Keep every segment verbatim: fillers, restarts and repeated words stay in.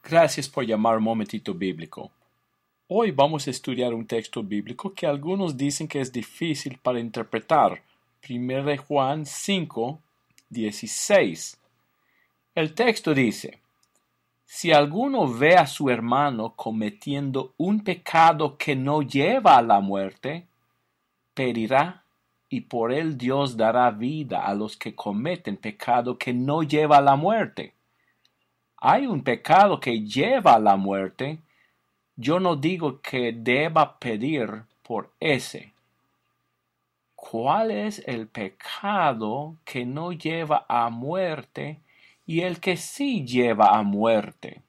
Gracias por llamar un momentito bíblico. Hoy vamos a estudiar un texto bíblico que algunos dicen que es difícil para interpretar. primero de Juan cinco, dieciséis. El texto dice: Si alguno ve a su hermano cometiendo un pecado que no lleva a la muerte, pedirá, y por él Dios dará vida a los que cometen pecado que no lleva a la muerte. Hay un pecado que lleva a la muerte. Yo no digo que deba pedir por ese. ¿Cuál es el pecado que no lleva a muerte y el que sí lleva a muerte?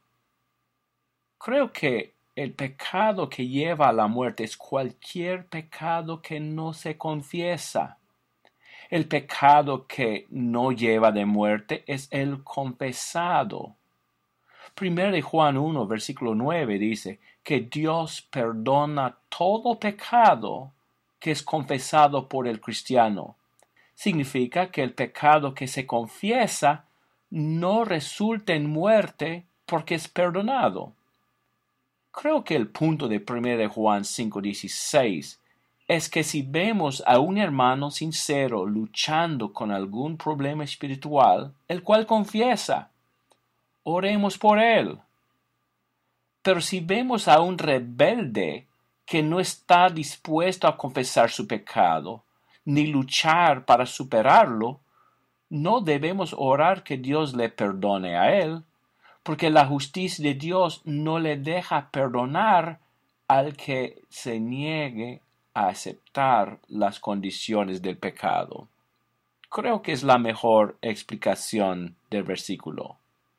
Creo que el pecado que lleva a la muerte es cualquier pecado que no se confiesa. El pecado que no lleva de muerte es el confesado. primero de Juan uno, versículo nueve dice que Dios perdona todo pecado que es confesado por el cristiano. Significa que el pecado que se confiesa no resulta en muerte porque es perdonado. Creo que el punto de primero de Juan cinco dieciséis es que si vemos a un hermano sincero luchando con algún problema espiritual, el cual confiesa, oremos por él. Pero si vemos a un rebelde que no está dispuesto a confesar su pecado, ni luchar para superarlo, no debemos orar que Dios le perdone a él, porque la justicia de Dios no le deja perdonar al que se niegue a aceptar las condiciones del pecado. Creo que es la mejor explicación del versículo.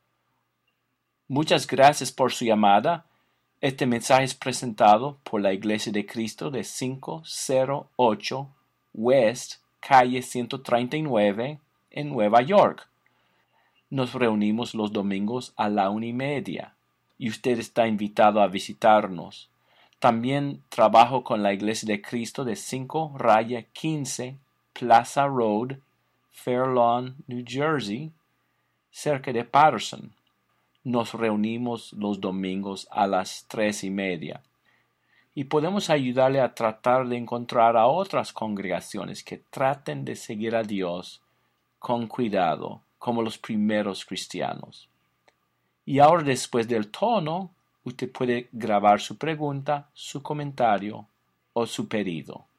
Muchas gracias por su llamada. Este mensaje es presentado por la Iglesia de Cristo de quinientos ocho West, calle ciento treinta y nueve, en Nueva York. Nos reunimos los domingos a la una y media, y usted está invitado a visitarnos. También trabajo con la Iglesia de Cristo de cinco quince Plaza Road, Fair Lawn, New Jersey, cerca de Patterson. Nos reunimos los domingos a las tres y media y podemos ayudarle a tratar de encontrar a otras congregaciones que traten de seguir a Dios con cuidado, como los primeros cristianos. Y ahora, después del tono, usted puede grabar su pregunta, su comentario o su pedido.